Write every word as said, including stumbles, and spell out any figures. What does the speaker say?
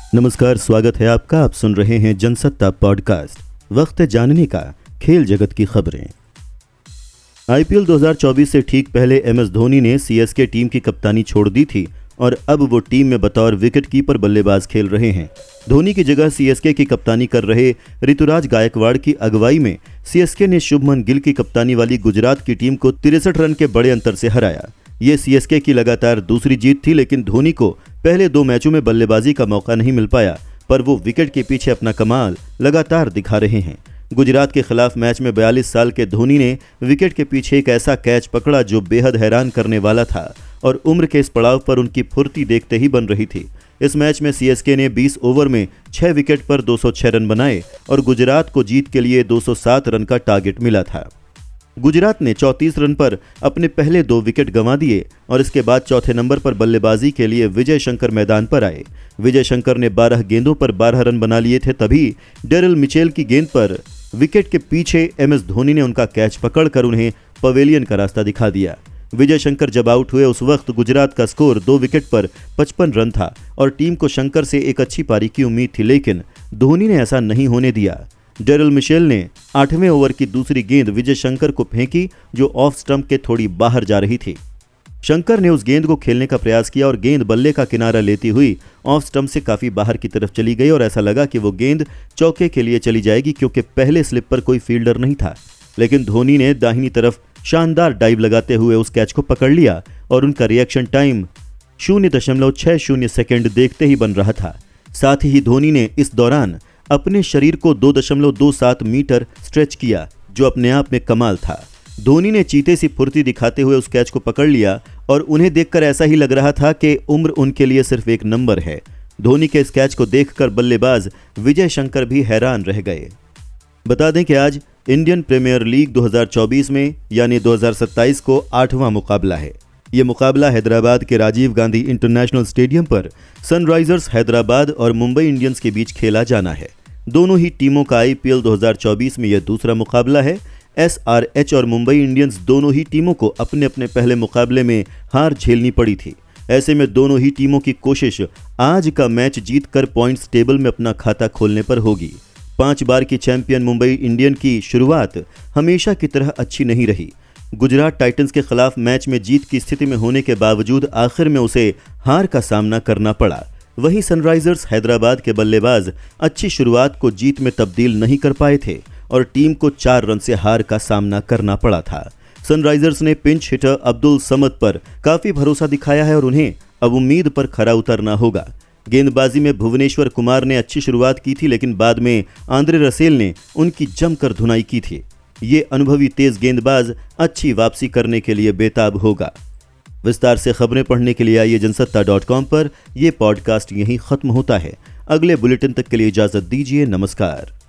नमस्कार, स्वागत है आपका। आप सुन रहे हैं जनसत्ता पॉडकास्ट। वक्त है जानने का खेल जगत की खबरें। आईपीएल दो हज़ार चौबीस से ठीक पहले एम एस धोनी ने सीएसके टीम की कप्तानी छोड़ दी थी और अब वो टीम में बतौर विकेटकीपर बल्लेबाज खेल रहे हैं। धोनी की जगह सीएसके की कप्तानी कर रहे ऋतुराज गायकवाड़ की अगुवाई में सीएसके ने शुभमन गिल की कप्तानी वाली गुजरात की टीम को तिरसठ रन के बड़े अंतर से हराया। ये सीएसके की लगातार दूसरी जीत थी, लेकिन धोनी को पहले दो मैचों में बल्लेबाजी का मौका नहीं मिल पाया, पर वो विकेट के पीछे अपना कमाल लगातार दिखा रहे हैं। गुजरात के खिलाफ मैच में बयालीस साल के धोनी ने विकेट के पीछे एक ऐसा कैच पकड़ा जो बेहद हैरान करने वाला था और उम्र के इस पड़ाव पर उनकी फुर्ती देखते ही बन रही थी। इस मैच में सीएसके ने बीस ओवर में छह विकेट पर दो सौ छह रन बनाए और गुजरात को जीत के लिए दो सौ सात रन का टारगेट मिला था। गुजरात ने चौंतीस रन पर अपने पहले दो विकेट गंवा दिए और इसके बाद चौथे नंबर पर बल्लेबाजी के लिए विजय शंकर मैदान पर आए। विजय शंकर ने बारह गेंदों पर बारह रन बना लिए थे, तभी डेरिल मिचेल की गेंद पर विकेट के पीछे एम एस धोनी ने उनका कैच पकड़कर उन्हें पवेलियन का रास्ता दिखा दिया। विजय शंकर जब आउट हुए उस वक्त गुजरात का स्कोर दो विकेट पर पचपन रन था और टीम को शंकर से एक अच्छी पारी की उम्मीद थी, लेकिन धोनी ने ऐसा नहीं होने दिया। डेरिल मिचेल ने आठवें ओवर की दूसरी गेंद विजय शंकर को फेंकी जो ऑफ स्टंप के थोड़ी बाहर जा रही थी। शंकर ने उस गेंद को खेलने का प्रयास किया और गेंद बल्ले का किनारा लेती हुई ऑफ स्टंप से काफी बाहर की तरफ चली गई और ऐसा लगा कि वो गेंद चौके के लिए चली जाएगी, क्योंकि पहले स्लिप पर कोई फील्डर नहीं था। लेकिन धोनी ने दाहिनी तरफ शानदार डाइव लगाते हुए उस कैच को पकड़ लिया और उनका रिएक्शन टाइम शून्य दशमलव छह शून्य सेकेंड देखते ही बन रहा था। साथ ही धोनी ने इस दौरान अपने शरीर को दो दशमलव दो सात मीटर स्ट्रेच किया, जो अपने आप में कमाल था। धोनी ने चीते सी फुर्ती दिखाते हुए उस कैच को पकड़ लिया और उन्हें देखकर ऐसा ही लग रहा था कि उम्र उनके लिए सिर्फ एक नंबर है। धोनी के इस कैच को देखकर बल्लेबाज विजय शंकर भी हैरान रह गए। बता दें कि आज इंडियन प्रीमियर लीग दो हज़ार चौबीस में यानी दो हज़ार सत्ताईस को आठवां मुकाबला है। ये मुकाबला हैदराबाद के राजीव गांधी इंटरनेशनल स्टेडियम पर सनराइजर्स हैदराबाद और मुंबई इंडियंस के बीच खेला जाना है। दोनों ही टीमों का आईपीएल दो हज़ार चौबीस में यह दूसरा मुकाबला है। एसआरएच और मुंबई इंडियंस दोनों ही टीमों को अपने अपने पहले मुकाबले में हार झेलनी पड़ी थी। ऐसे में दोनों ही टीमों की कोशिश आज का मैच जीतकर पॉइंट्स टेबल में अपना खाता खोलने पर होगी। पांच बार की चैंपियन मुंबई इंडियन की शुरुआत हमेशा की तरह अच्छी नहीं रही। गुजरात टाइटंस के खिलाफ मैच में जीत की स्थिति में होने के बावजूद आखिर में उसे हार का सामना करना पड़ा। वहीं सनराइजर्स हैदराबाद के बल्लेबाज अच्छी शुरुआत को जीत में तब्दील नहीं कर पाए थे और टीम को चार रन से हार का सामना करना पड़ा था। सनराइजर्स ने पिंच हिटर अब्दुल समद पर काफी भरोसा दिखाया है और उन्हें अब उम्मीद पर खरा उतरना होगा। गेंदबाजी में भुवनेश्वर कुमार ने अच्छी शुरुआत की थी, लेकिन बाद में आंद्रे रसेल ने उनकी जमकर धुनाई की थी। ये अनुभवी तेज गेंदबाज अच्छी वापसी करने के लिए बेताब होगा। विस्तार से खबरें पढ़ने के लिए आइए जनसत्ता डॉट कॉम पर। यह पॉडकास्ट यहीं खत्म होता है। अगले बुलेटिन तक के लिए इजाजत दीजिए। नमस्कार।